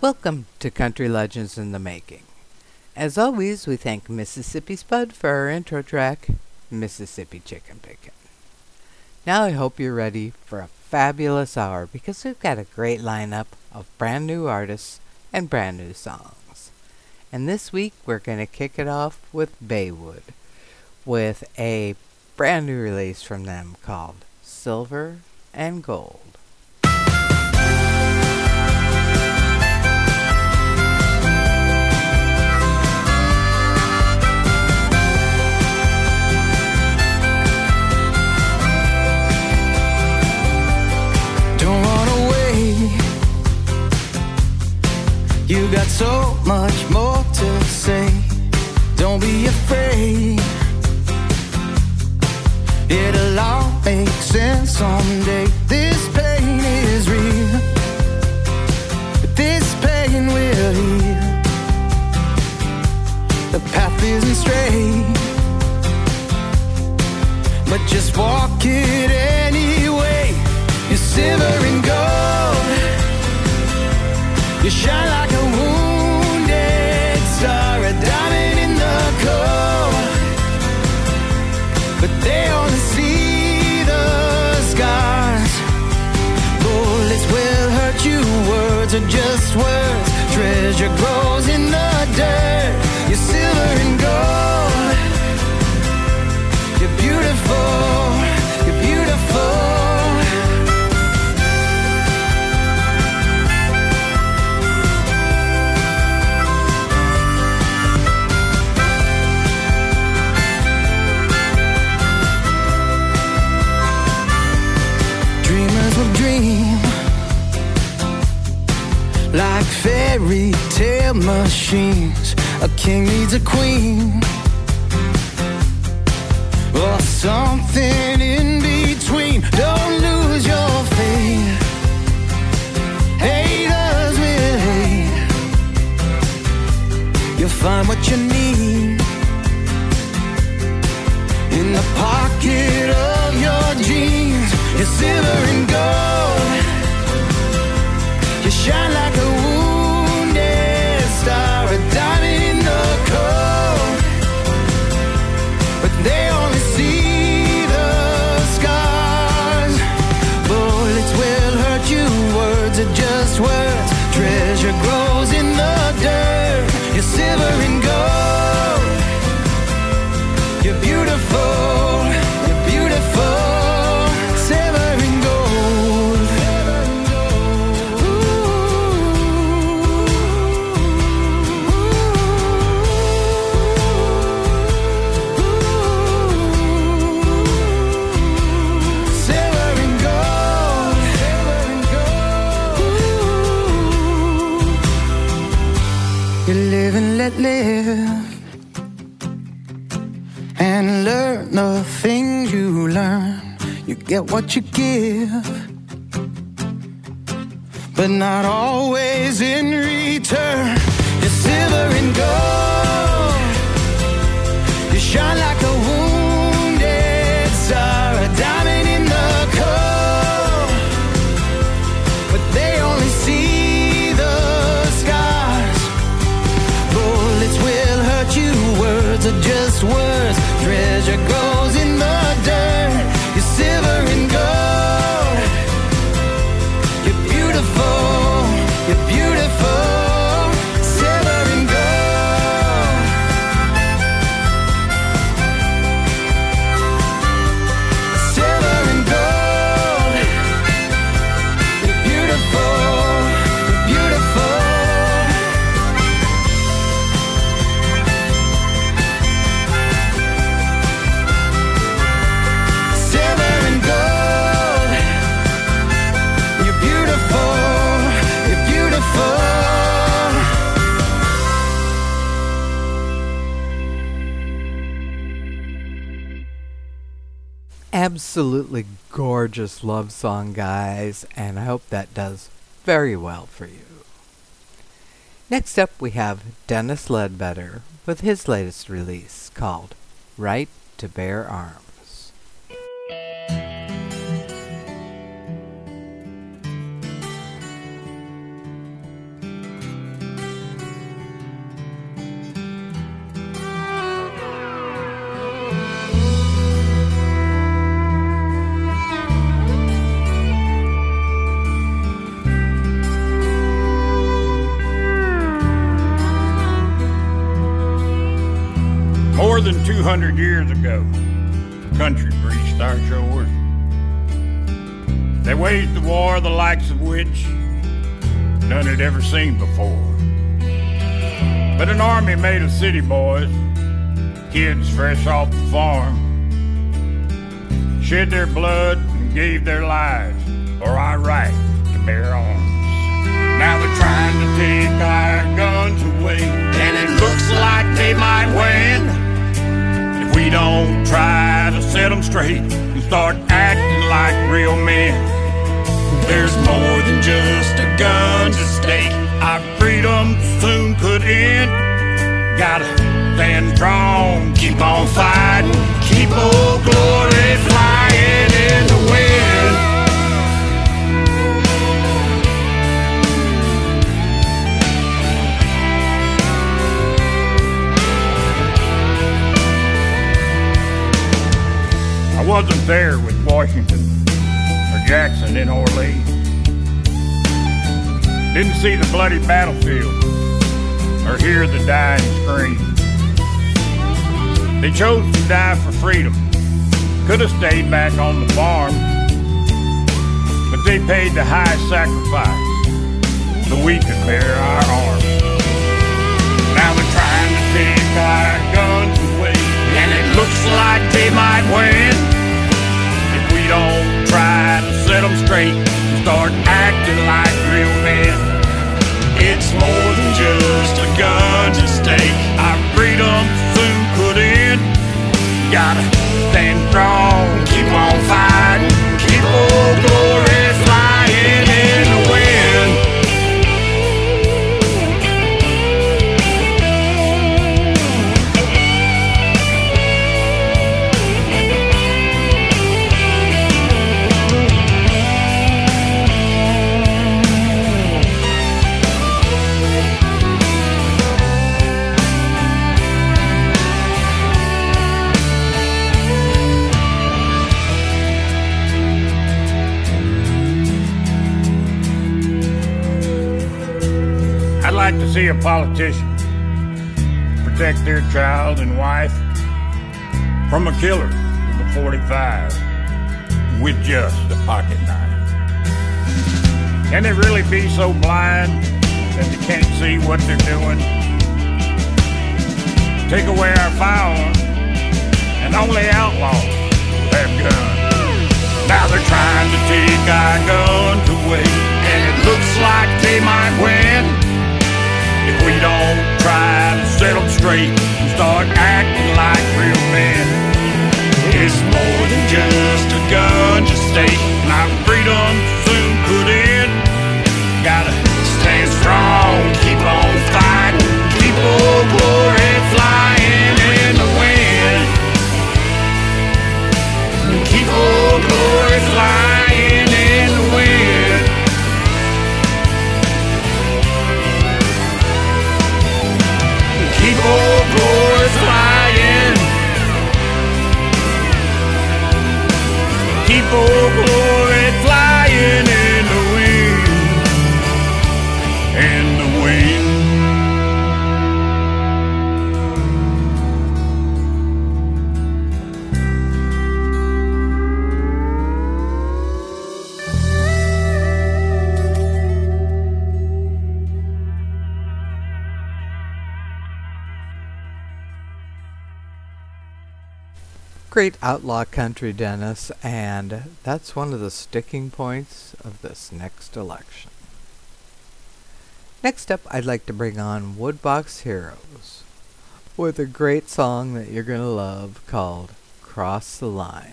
Welcome to Country Legends in the Making. As always, we thank Mississippi Spud for our intro track, Mississippi Chicken Pickin'. Now I hope you're ready for a fabulous hour because we've got a great lineup of brand new artists and brand new songs. And this week we're going to kick it off with Baywood with a brand new release from them called Silver and Gold. You got so much more to say. Don't be afraid. It'll all make sense someday. This pain is real, but this pain will heal. The path isn't straight, but just walk it anyway. You're silver and gold. You shine like a wounded star, a diamond in the cold. But they only see the scars. Bullets will hurt you, words are just words. Treasure grows in the dirt. You're silver and gold. You're beautiful, you're beautiful. Like fairy tale machines, a king needs a queen, or something in between. Don't lose your faith. Haters will hate. You'll find what you need in the pocket of your jeans. You're silver and gold. You shine like a wounded star, a diamond in the cold. But they only see the scars. Bullets will hurt you, words are just words. Treasure grows in the dirt. You're silver and gold. You're beautiful, you're beautiful. Silver and gold. Let live and learn the things you learn. You get what you give, but not always in return. You're silver and gold. You shine like a wounded star, a diamond in the cold. But they only see the scars. Bullets will hurt you, words are just words. Treasure grows in the dirt. You're silver and gold. You're beautiful, you're beautiful. Silver and gold. Silver and gold. You're beautiful, you're beautiful. Absolutely gorgeous love song, guys, and I hope that does very well for you. Next up we have Dennis Ledbetter with his latest release called Right to Bear Arms. than 200 years ago, the country reached our shores. They waged a war the likes of which none had ever seen before. But an army made of city boys, kids fresh off the farm, shed their blood and gave their lives for our right to bear arms. Now they're trying to take our guns away, and it looks like they might win if we don't try to set them straight and start acting like real men. There's more than just a gun at stake. Our freedom soon could end. Gotta stand strong, keep on fighting, keep Old Glory flying in the wind. I wasn't there with Washington or Jackson in Orleans. Didn't see the bloody battlefield or hear the dying scream. They chose to die for freedom. Could have stayed back on the farm, but they paid the high sacrifice so we could bear our arms. Now they're trying to take our guns away, and it looks like they might win if we don't try to set them straight and start acting like real men. It's more than just a gun to stake. Our freedom soon could end. Gotta stand strong, keep on fighting, keep Old Glory flying in the wind. I'd like to see a politician protect their child and wife from a killer with a 45 with just a pocket knife. Can they really be so blind that they can't see what they're doing? Take away our firearms and only outlaws will have guns. Now they're trying to take our guns away, and it looks like they might win if we don't try to set them straight and start acting like real men. It's more than just a gun to stake. My freedom soon could end. Gotta stand strong, keep on fighting, keep Old Glory flying in the wind. Keep Old Glory flying in the wind. Keep Old Glory flying. Keep Old Glory flying in the wind. In the wind. Great outlaw country, Dennis, and that's one of the sticking points of this next election. Next up, I'd like to bring on Woodbox Heroes with a great song that you're going to love called Cross the Line.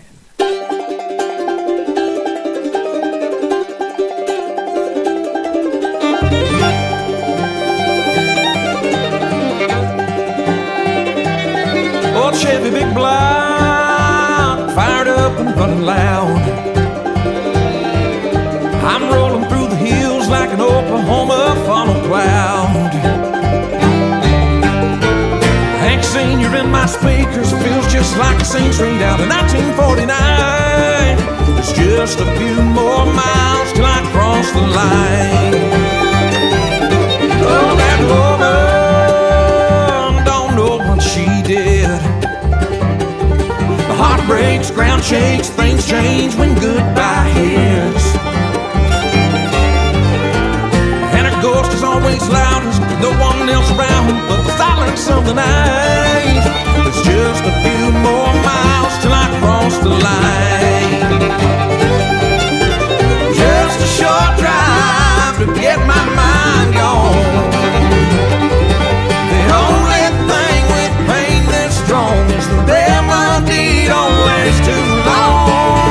Old Chevy Big Block, fired up and running loud. I'm rolling through the hills like an Oklahoma funnel cloud. Hank Sr. in my speakers feels just like a scene straight out of 1949. There's just a few more miles till I cross the line. Oh, that woman don't know what she did. breaks, ground shakes, things change when goodbye hits. And her ghost is always loudest with no one else around but the silence of the night. There's just a few more miles till I cross the line. Just a short drive to get my mind gone. The only thing with pain that's strong is the remedy don't last too long.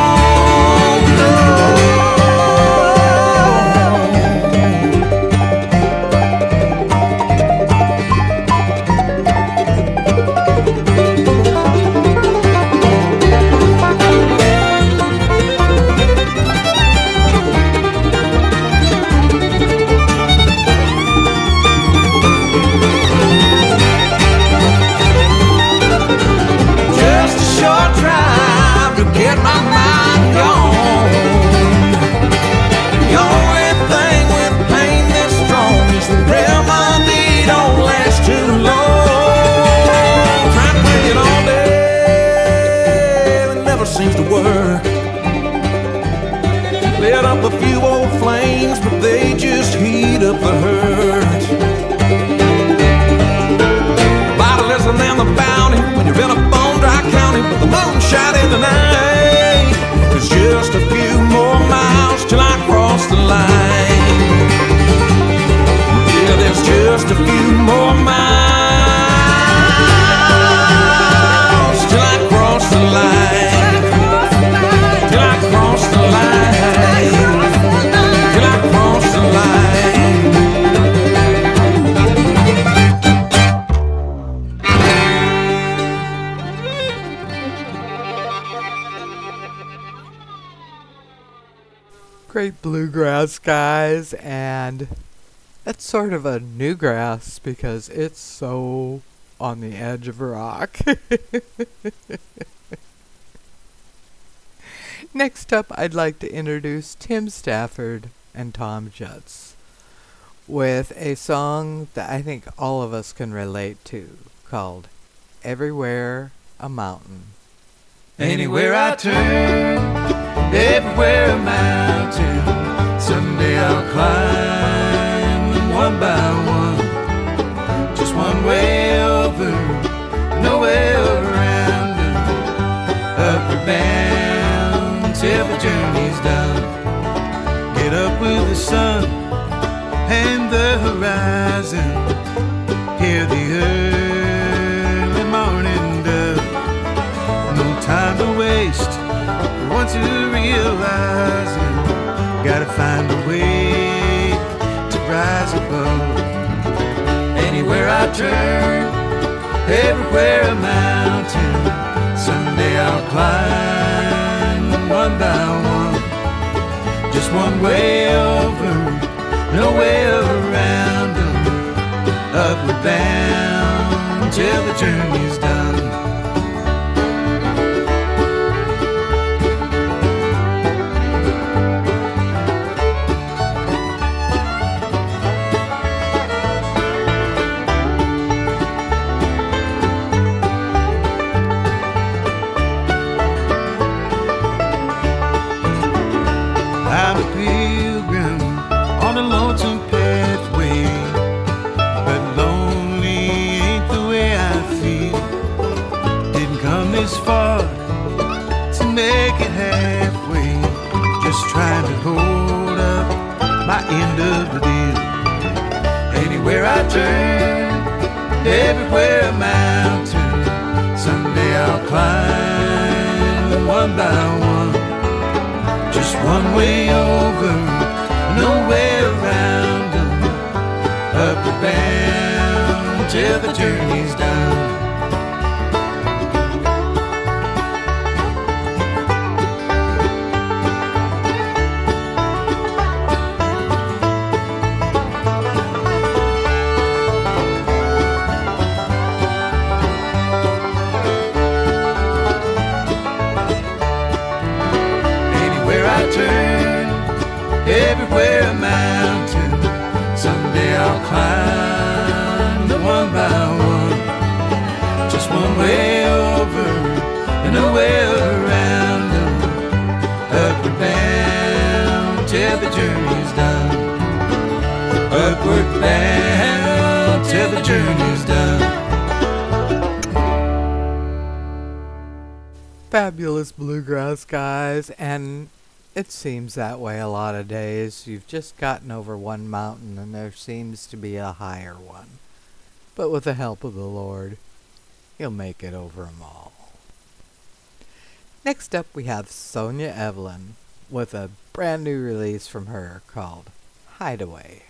Seems to work. Lit up a few old flames, but they just heat up the hurt. The bottle isn't in the bounty when you're in a bone dry county, but the moonshine in the night. There's just a few more miles till I cross the line. Yeah, there's just a few more miles till I cross the line. Great bluegrass, guys, and that's sort of a newgrass because it's so on the edge of rock. Next up, I'd like to introduce Tim Stafford and Tom Jutz with a song that I think all of us can relate to called Everywhere a Mountain. Anywhere I turn, everywhere a mountain, someday I'll climb them one by one. Just one way over, nowhere around them, up or down till the journey's done. Get up with the sun and the horizon, hear the early morning dove. No time to waste, once you realize it, gotta find a way to rise above. Anywhere I turn, everywhere a mountain, someday I'll climb them one by one. Just one way over, no way around them, up or down till the journey's done. I'm a pilgrim on a lonesome pathway, but lonely ain't the way I feel. Didn't come this far to make it halfway, just trying to hold up my end of the deal. Anywhere I turn, everywhere a mountain, someday I'll climb them one by one. Just one way over, no way around them, up or down till the journey's done. Turn, everywhere a mountain, someday I'll climb them one by one. Just one way over and a way around. outward bound till the journey's done. Fabulous bluegrass guys, and it seems that way a lot of days. You've just gotten over one mountain and there seems to be a higher one. But with the help of the Lord, He'll make it over 'em all. Next up we have Sonia Evelyn with a brand new release from her called Hideaway.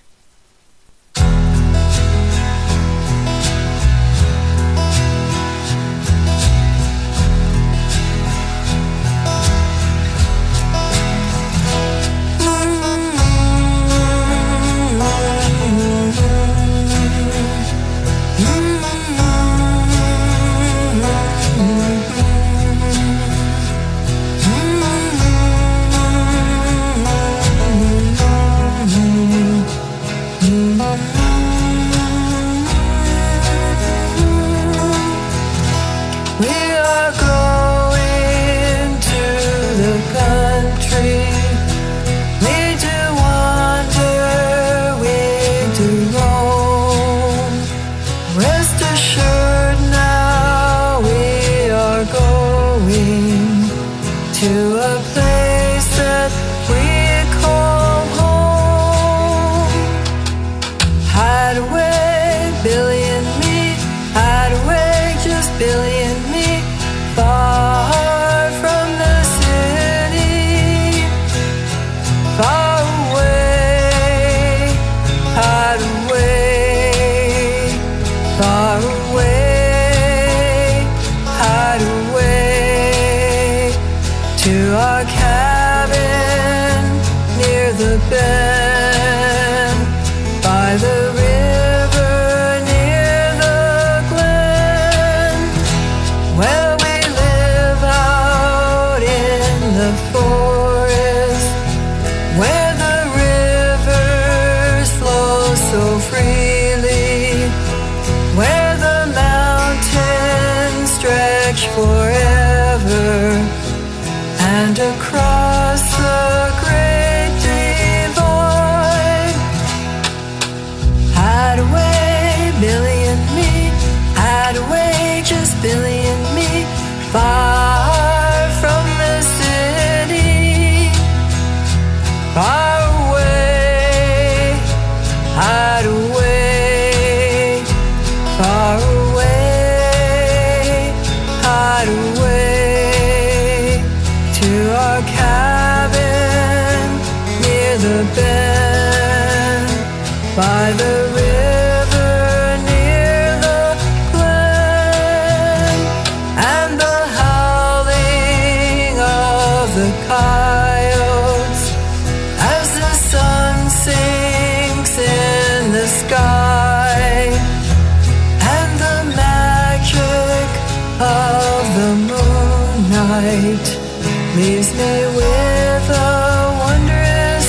Leaves me with a wondrous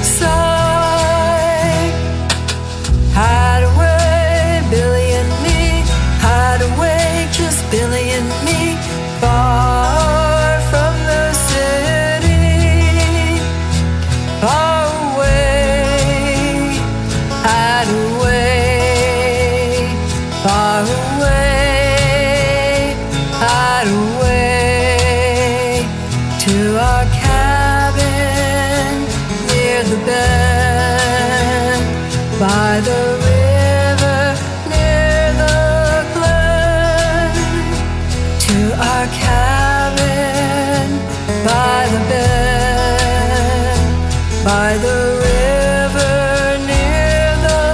sigh. Hide away, Billy and me. Hide away, just Billy and me. Far from the city. Far away. Hide away. Far away. Hide away. To our cabin near the bend, by the river near the glen. To our cabin by the bend, by the river near the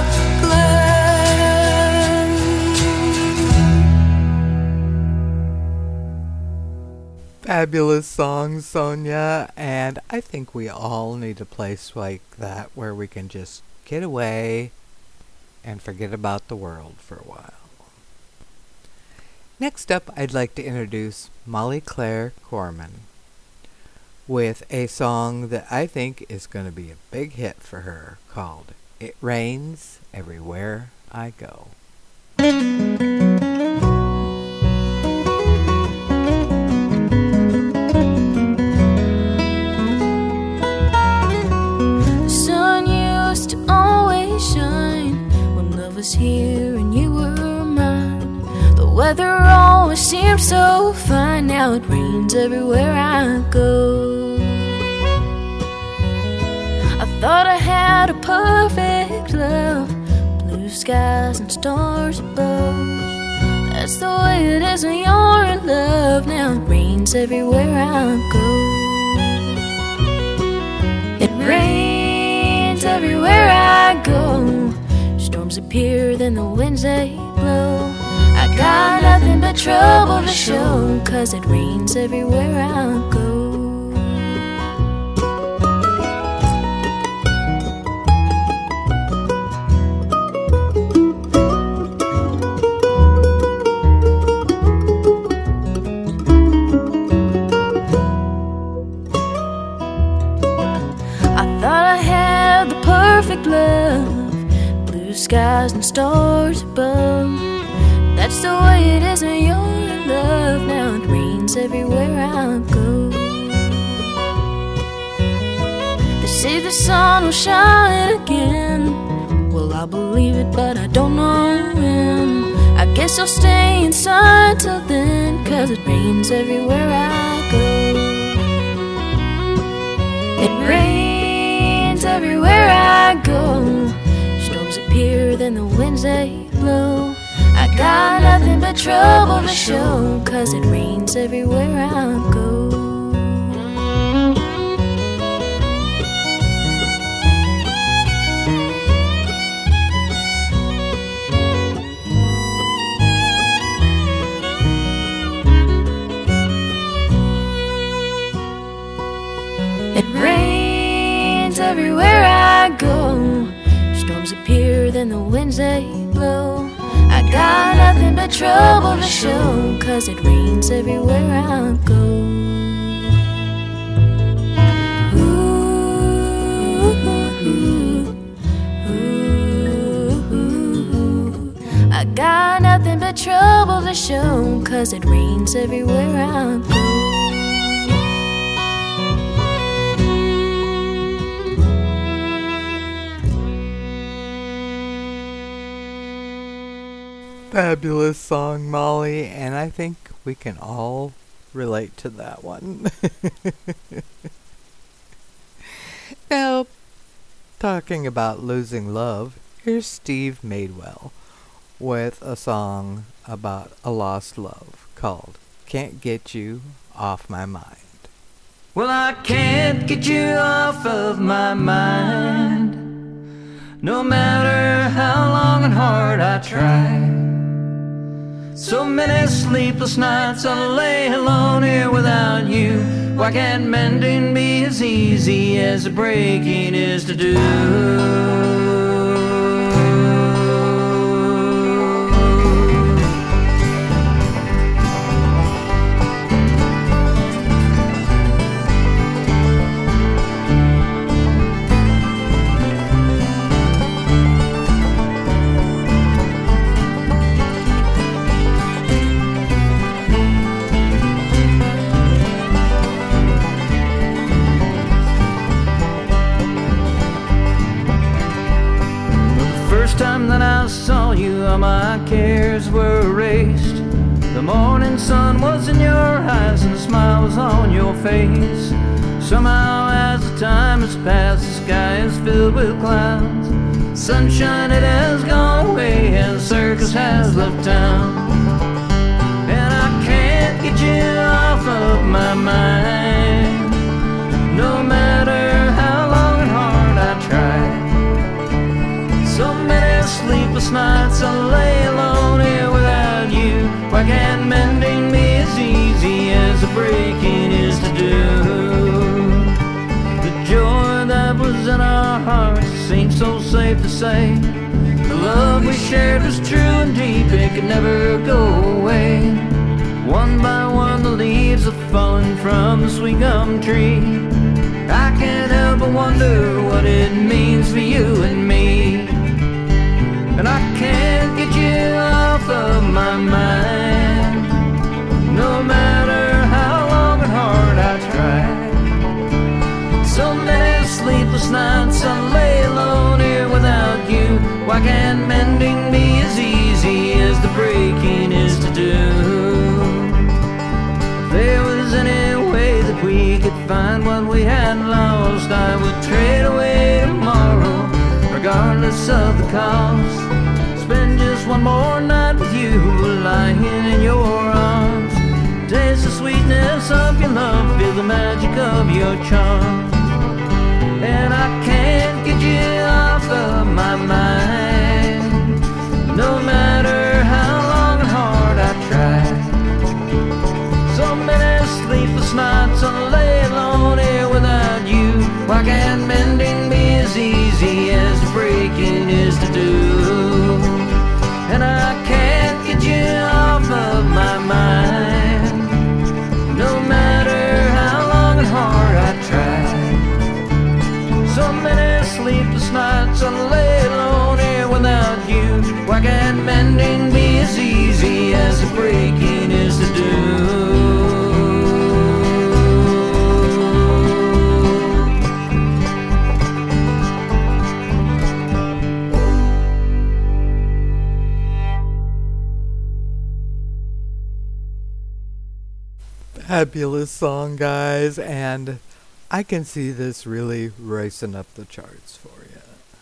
glen. Fabulous song, Sonia, and I think we all need a place like that where we can just get away and forget about the world for a while. Next up, I'd like to introduce Molly Claire Corman with a song that I think is going to be a big hit for her called It Rains Everywhere I Go. The sun used to always shine here and you were mine. The weather always seemed so fine. Now it rains everywhere I go. I thought I had a perfect love, blue skies and stars above. That's the way it is when you're in love. Now it rains everywhere I go. It rains everywhere I go. Storms appear, then the winds they blow. I got nothing but trouble to show, 'cause it rains everywhere I go. Love, blue skies and stars above. That's the way it is when you're in love. Now it rains everywhere I go. They say the sun will shine again. Well, I believe it, but I don't know when. I guess I'll stay inside till then, 'cause it rains everywhere I go. It rains everywhere I go. Storms appear, then the winds they blow. I got nothing but trouble to show, 'cause it rains everywhere I go. It rains everywhere I go. Storms appear, then the winds they blow. I got nothing but trouble to show, 'cause it rains everywhere I go. Ooh, ooh, ooh. I got nothing but trouble to show, 'cause it rains everywhere I go. Fabulous song, Molly, and I think we can all relate to that one. Now, talking about losing love, here's Steve Madewell with a song about a lost love called Can't Get You Off My Mind. Well, I can't get you off of my mind, no matter how long and hard I try. So many sleepless nights I lay alone here without you. Why can't mending be as easy as breaking is to do? Time that I saw you, all my cares were erased. The morning sun was in your eyes and the smile was on your face. Somehow as the time has passed, the sky is filled with clouds. Sunshine, it has gone away and the circus has left town. And I can't get you off of my mind, no matter how long and hard I try. So many sleepless nights I lay alone here without you. Why can't mending be as easy as the breaking is to do? The joy that was in our hearts seemed so safe to say. The love we shared was true and deep, it could never go away. One by one the leaves have fallen from the sweet gum tree. I can't help but wonder what it means for you and me. And I can't get you off of my mind, no matter how long and hard I try. So many sleepless nights I lay alone here without you. Why can't mending be regardless of the cost. Spend just one more night with you, lying in your arms. Taste the sweetness of your love, feel the magic of your charm. And I can't get you off of my mind, no matter how long and hard I try. So many sleepless nights I lay alone here without you. Why can't mending be as easy as breaking is to do? And I can't get you off of my mind, no matter how long and hard I try. So many sleepless nights I lay alone here without you. Why can't mending be as easy as breaking is to do? Fabulous song, guys, and I can see this really racing up the charts for you.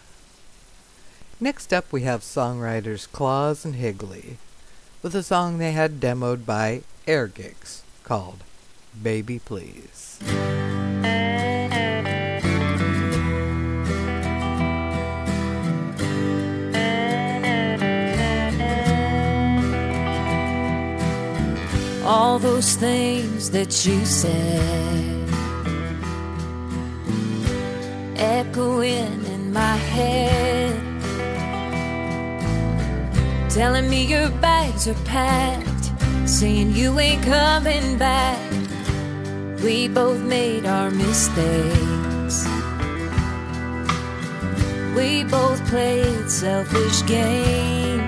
Next up, we have songwriters Claus and Higley with a song they had demoed by Air Gigs called Baby Please. All those things that you said echoing in my head, telling me your bags are packed, saying you ain't coming back. We both made our mistakes, we both played selfish games.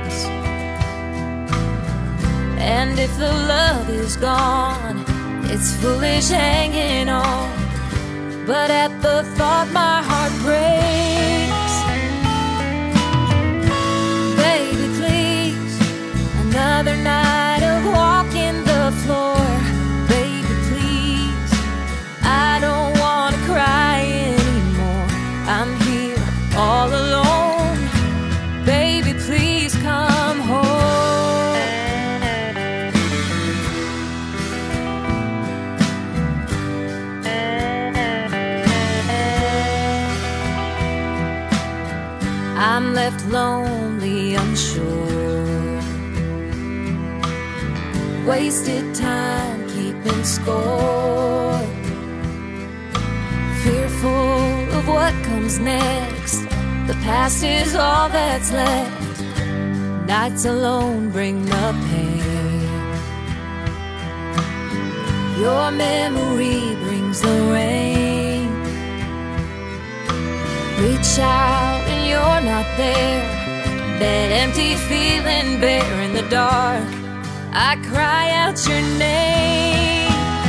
And if the love is gone, it's foolish hanging on. But at the thought my heart breaks. Baby, please, another night of walking the floor. Baby, please, I don't want to cry anymore. I'm here all alone. Baby, please come home. I'm left lonely, unsure, wasted time keeping score, fearful of what comes next. The past is all that's left. Nights alone bring the pain. Your memory brings the rain. Reach out and you're not there. That empty feeling bare in the dark. I cry out your name.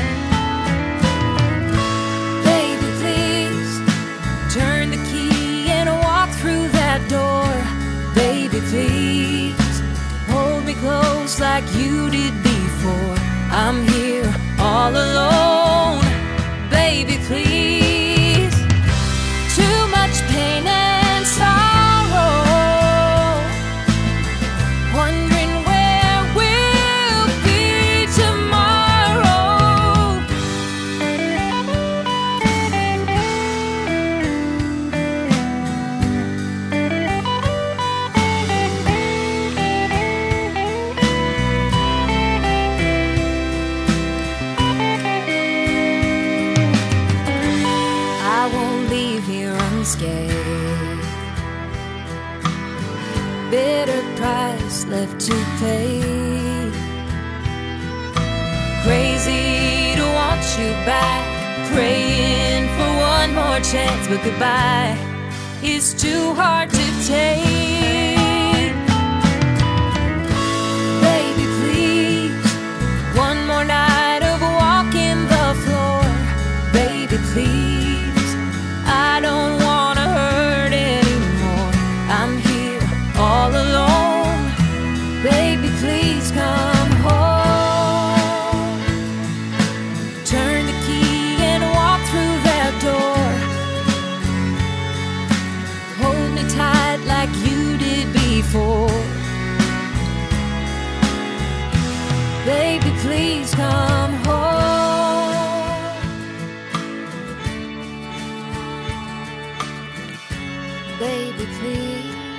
Baby, please, turn the key and walk through that door. Baby, please, hold me close like you did before. I'm here all alone. Baby, please. Too much pain and sorrow, wondering where we'll be tomorrow. I won't leave here unscathed. Bitter price left to pay. Crazy to want you back, praying for one more chance, but goodbye is too hard to take. Baby, please, one more night of walking the floor. Baby, please, I don't wanna hurt anymore. I'm here all alone. Baby, please come home. Turn the key and walk through that door. Hold me tight for. Baby, please come home. Baby, please.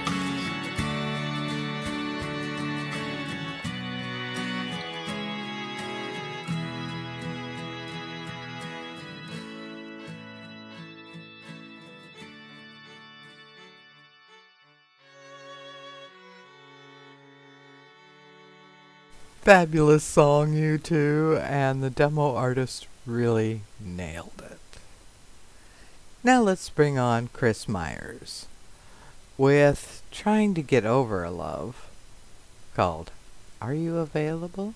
Fabulous song, you two, and the demo artist really nailed it. Now let's bring on Chris Myers with Trying to Get Over a Love called Are You Available?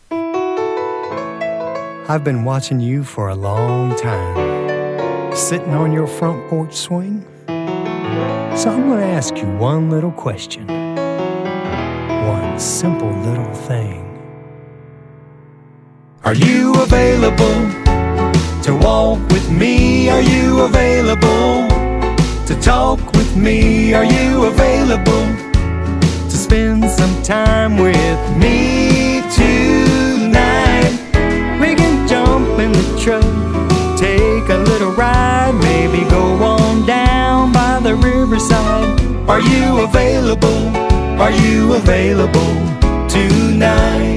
I've been watching you for a long time, sitting on your front porch swing. So I'm going to ask you one little question, one simple little thing. Are you available to walk with me? Are you available to talk with me? Are you available to spend some time with me tonight? We can jump in the truck, take a little ride, maybe go on down by the riverside. Are you available? Are you available tonight?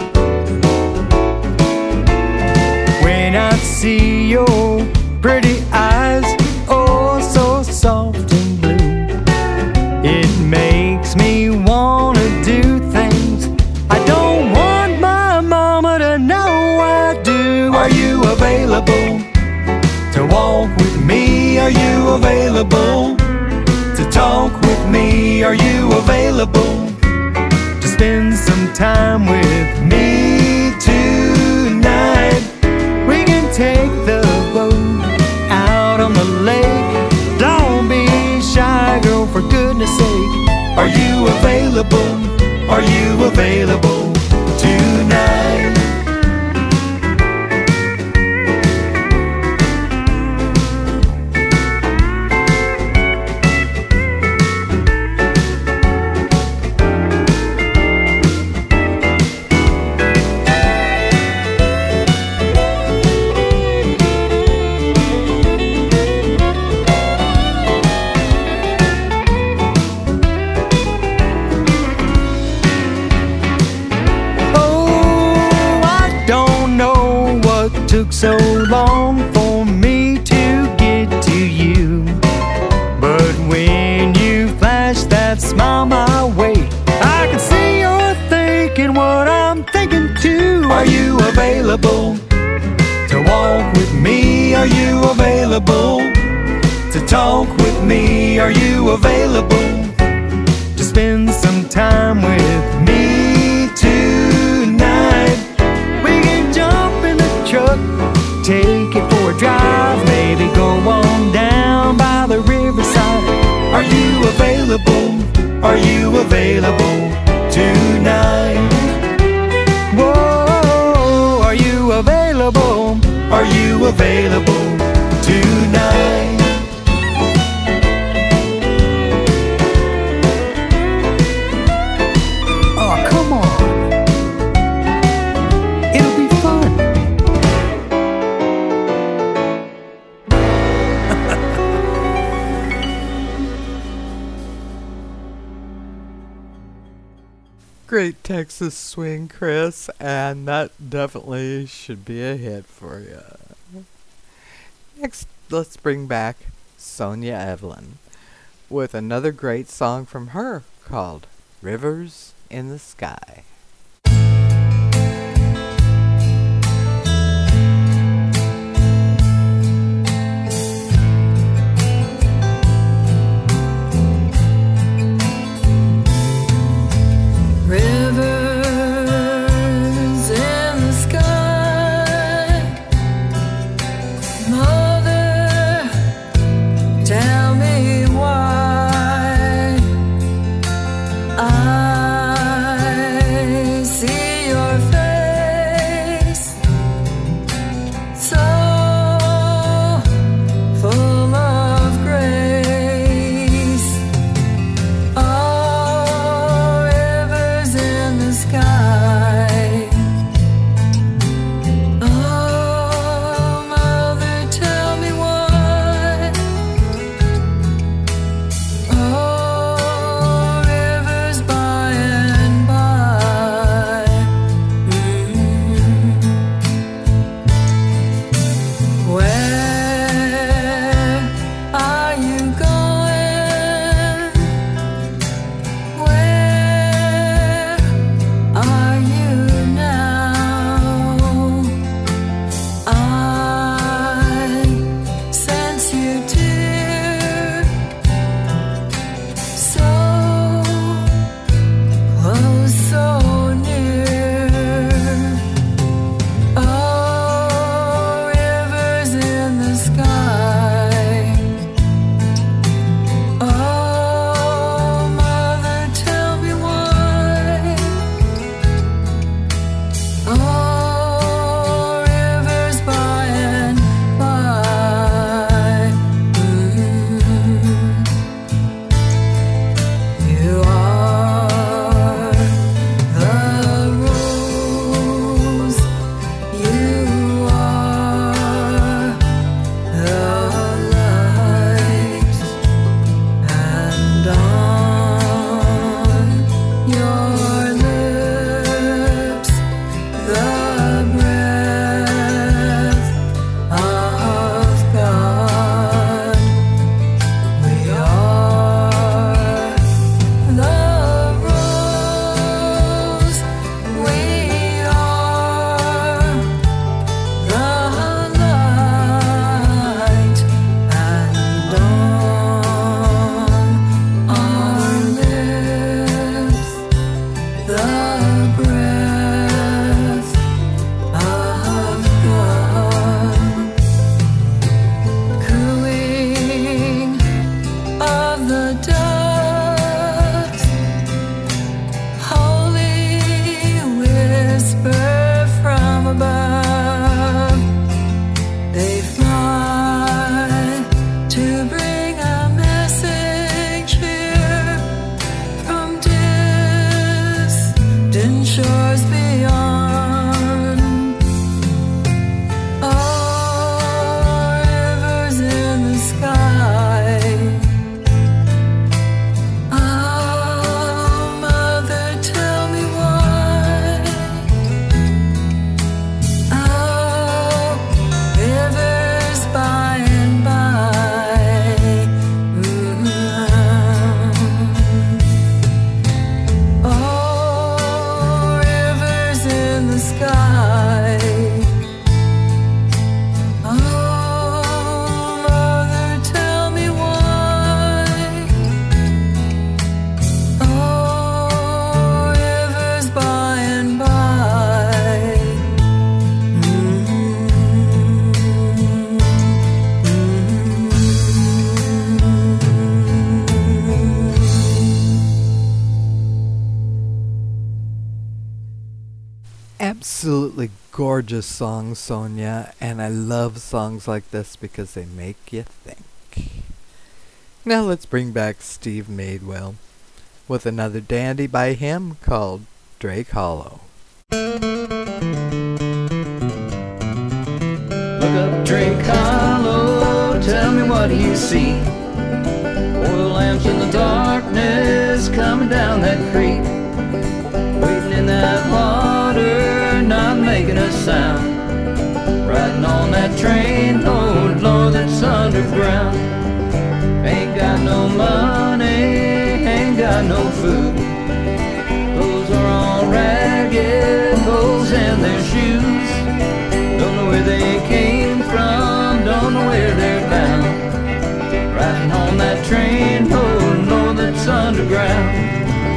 When I see your pretty eyes, oh so soft and blue, it makes me wanna do things I don't want my mama to know I do. Are you available to walk with me? Are you available to talk with me? Are you available to spend some time with me tonight? We can take the boat out on the lake. Don't be shy, girl, for goodness sake. Are you available? Are you available tonight? Took so long for me to get to you, but when you flash that smile my way, I can see you're thinking what I'm thinking too. Are you available to walk with me? Are you available to talk with me? Are you available to spend some time with me tonight? We can jump in the truck, take it for a drive, maybe go on down by the riverside. Are you available? Are you available tonight? Whoa, are you available? Are you available tonight? Oh, come on. It'll be fun. Great Texas swing, Chris, and that definitely should be a hit for you. Next, let's bring back Sonia Evelyn with another great song from her called Rivers in the Sky. Rivers in the sky, Mother, tell me why I in shores beyond. Oh, rivers in the sky. Oh, mother, tell me why. Oh, rivers by and by. Oh, rivers in the sky. Oh, mother, tell me why. Oh, rivers by and by. Absolutely gorgeous song, Sonia, and I love songs like this because they make you think. Now let's bring back Steve Madewell with another dandy by him called Drake Hollow. Look up Drake Hollow, tell me what you see. Oil lamps in the darkness coming down that creek. Waiting in that water, not making a sound. Riding on that train, oh Lord, that's underground. Ain't got no money, ain't got no food. Clothes are all ragged, holes in their shoes. Don't know where they came from, don't know where they're bound. Riding on that train, oh Lord, that's underground.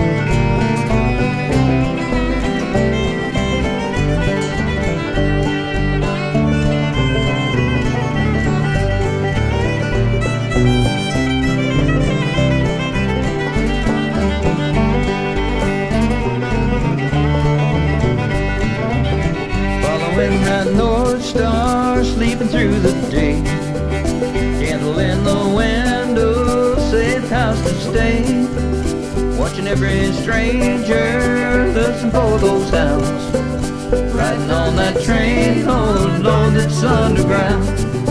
Following that North Star, sleeping through the day. Candle in the window, safe house to stay. Watching every stranger, looking for those hounds. Riding on that train, oh Lord, that's underground.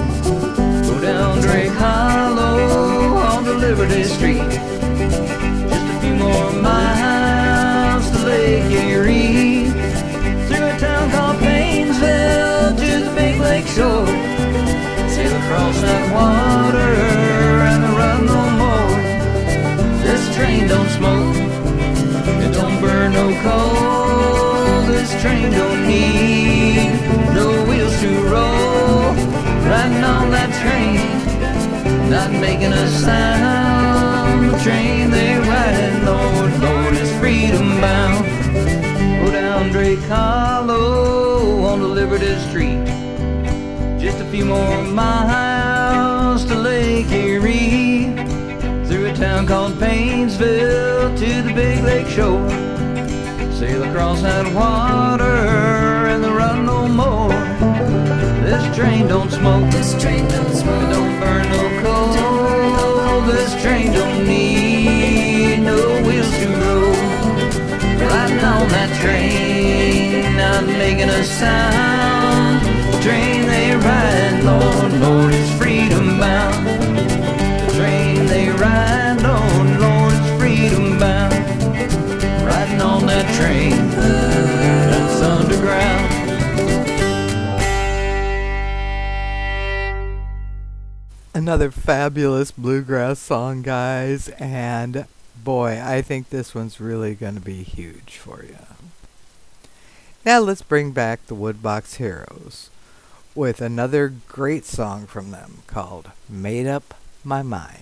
Go down Drake Hollow on to Liberty Street. Just a few more miles to Lake Erie. Through a town called Painesville to the Big Lake shore. Sail across that water and run no more. This train don't smoke, it don't burn no coal. This train don't need no wheels to roll. Riding on that train, not making a sound. The train they ride, Lord, Lord, is freedom bound. Go down Drake Hollow on the Liberty Street. Just a few more miles to Lake Erie. Through a town called Painesville to the Big Lake shore. Sail across that water and run no more. This train don't smoke, This train don't smoke. it don't burn no coal. This train don't need no wheels to roll. Riding on that train, not making a sound. The train they ride, Lord, Lord, is freedom bound. The train they ride, Lord, Lord, is freedom bound. Riding on that train, that's underground. Another fabulous bluegrass song, guys, and boy, I think this one's really going to be huge for you. Now let's bring back the Woodbox Heroes with another great song from them called Made Up My Mind.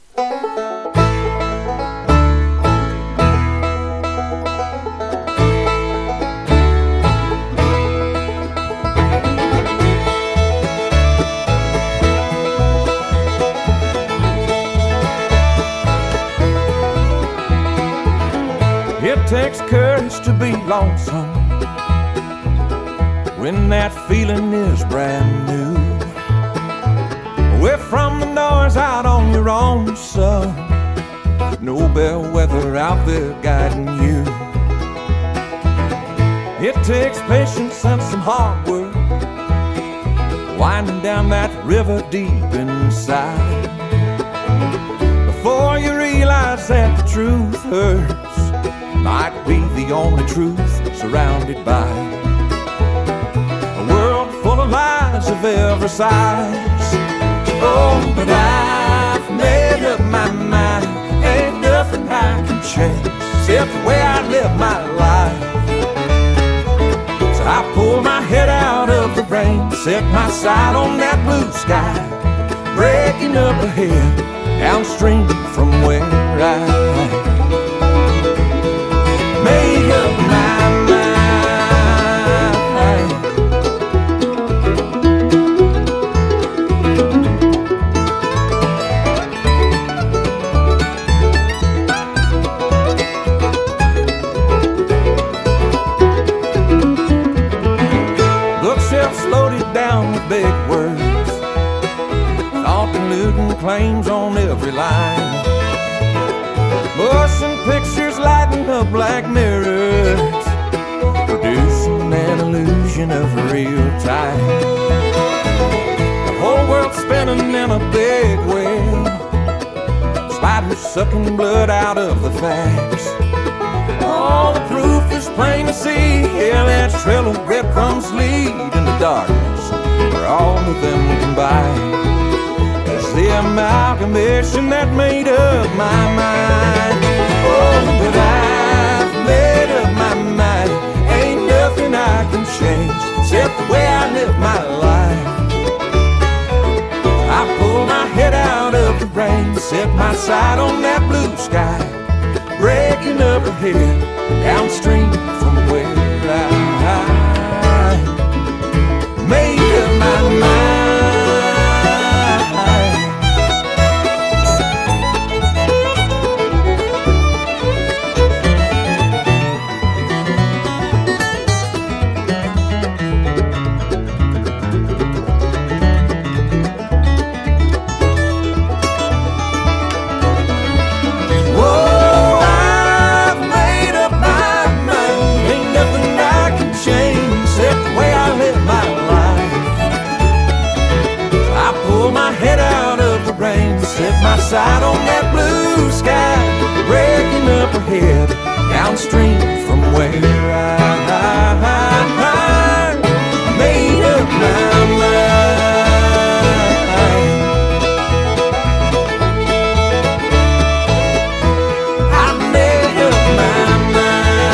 It takes courage to be lonesome when that feeling is brand new. Away from the noise, out on your own, son. No bellwether out there guiding you. It takes patience and some hard work, winding down that river deep inside, before you realize that the truth hurts, might be the only truth surrounded by a world full of lies of every size. Oh, but I've made up my mind, ain't nothing I can change except the way I live my life. So I pull my head out of the rain, set my sight on that blue sky, breaking up ahead, downstream from where I made up my mind. Bookshelves loaded down with big words, thought eluding claims on every line, motion pictures lighting up like mirrors, producing an illusion of real time. The whole world's spinning in a big wheel, spiders sucking blood out of the facts. All the proof is plain to see, yeah, that trail of breadcrumbs lead in the darkness where all of them combine. It's the amalgamation that made up my mind. Oh, but I've made up my mind, ain't nothing I can change except the way I live my life. I pull my head out of the rain, set my sight on that blue sky, breaking up ahead, downstream from where I made up my mind. Set my sight on that blue sky, breaking up ahead, downstream from where I made up my mind. I made up my mind.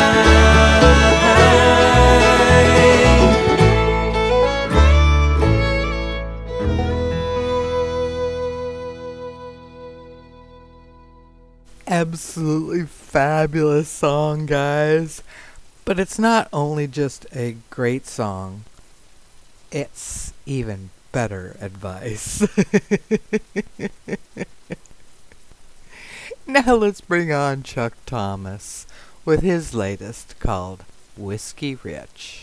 Absolutely fabulous song, guys. But it's not only just a great song, it's even better advice. Now let's bring on Chuck Thomas with his latest called Whiskey Rich.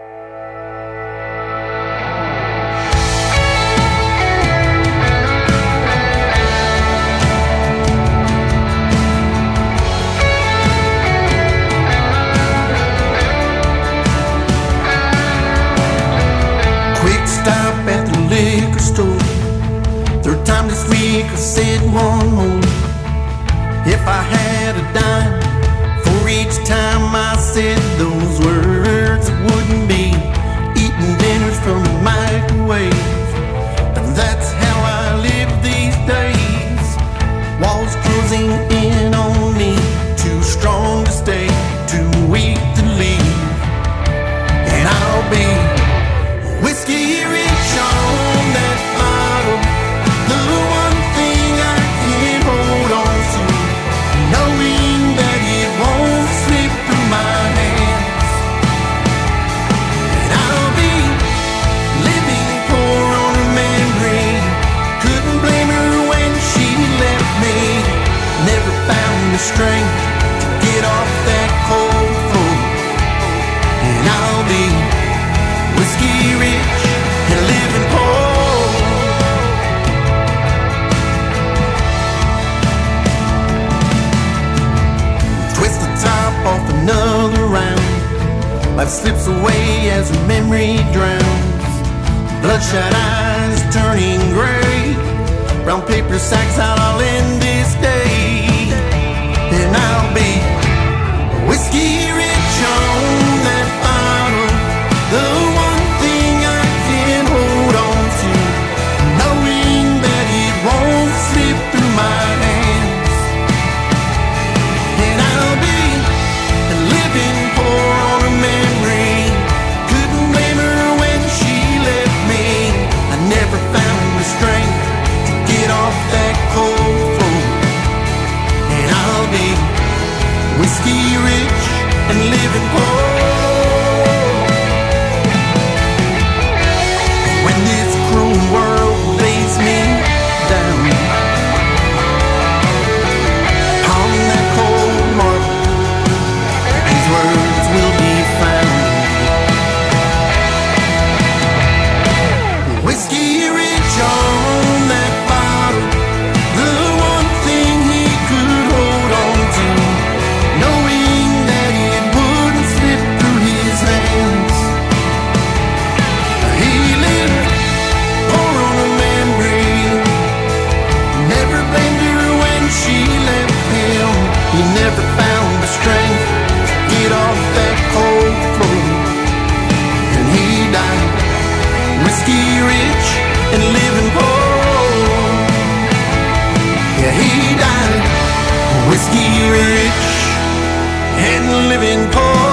Stop at the liquor store. Third time this week I said one more. If I had a dime for each time I said those words, it wouldn't be eating dinners from the microwave. And that's how I live these days. Walls closing in on me, too strong to stay, too weak to leave. And I'll be whiskey rich on that bottle, the one thing I can hold on to, knowing that it won't slip through my hands. Love slips away as her memory drowns. Bloodshot eyes turning gray. Brown paper sacks out, I'll end this day. Then I'll be whiskey rich on that bottle, the one thing I can hold on to, knowing that it won't slip through my hands. And I'll be living poor on a memory. Couldn't blame her when she left me. I never found the strength to get off that cold floor. And I'll be whiskey rich and living poor. When this cruel world lays me down on that cold marble, these words will be found. Whiskey rich on that bottle, the one thing he could hold on to, knowing that it wouldn't slip through his hands. He lived poor on a memory, never blamed her when she left him. He never found the strength to get off that cold floor. And he died whiskey rich and living poor. Yeah, he died whiskey rich and living poor.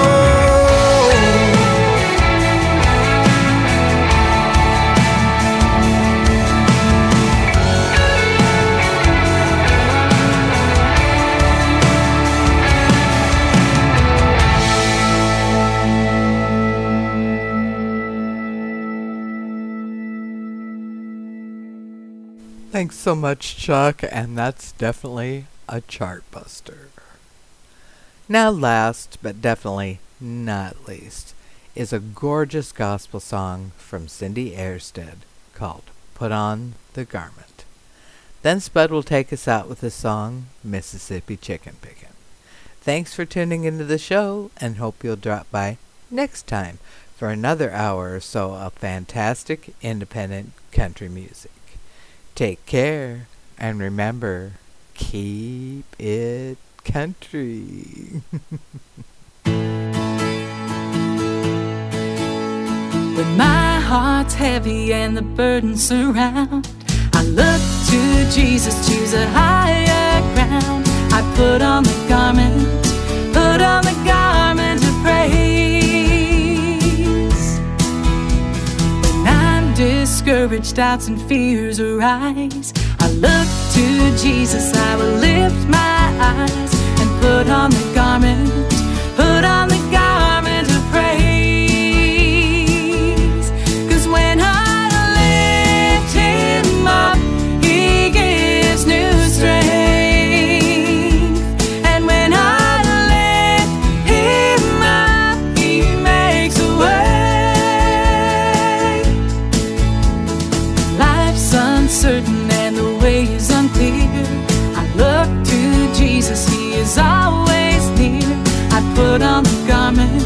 Thanks so much, Chuck, and that's definitely a chart buster. Now last, but definitely not least, is a gorgeous gospel song from Cindy Airstead called Put On the Garment. Then Spud will take us out with the song Mississippi Chicken Pickin'. Thanks for tuning into the show, and hope you'll drop by next time for another hour or so of fantastic independent country music. Take care, and remember, keep it country. When my heart's heavy and the burdens surround, I look to Jesus, choose a higher ground. I put on the garment of praise. When I'm discouraged, doubts and fears arise, I look to Jesus, I will lift my eyes and put on the garment of praise. 'Cause when I lift him up, he gives new strength. And when I lift him up, he makes a way. Life's uncertain and the way is unclear. I look to Jesus, he is always near. I put on the garment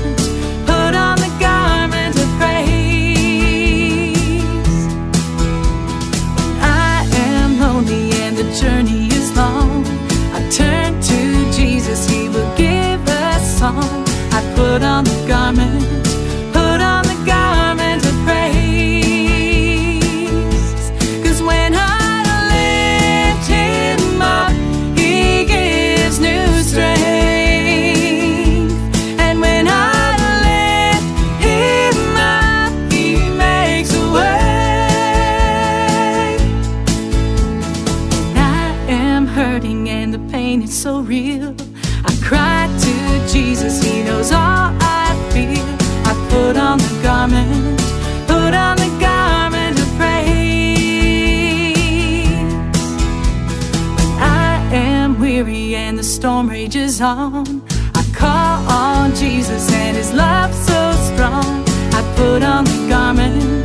of praise. When I am lonely and the journey is long, I turn to Jesus, he will give a song. I put on the garment of praise. 'Cause when I lift him up, he gives new strength. And when I lift him up, he makes a way. When I am hurting and the pain is so real, I cry to Jesus, he knows all I feel. I put on the garment of praise. When I am weary and the storm rages on, I call on Jesus and his love so strong. I put on the garment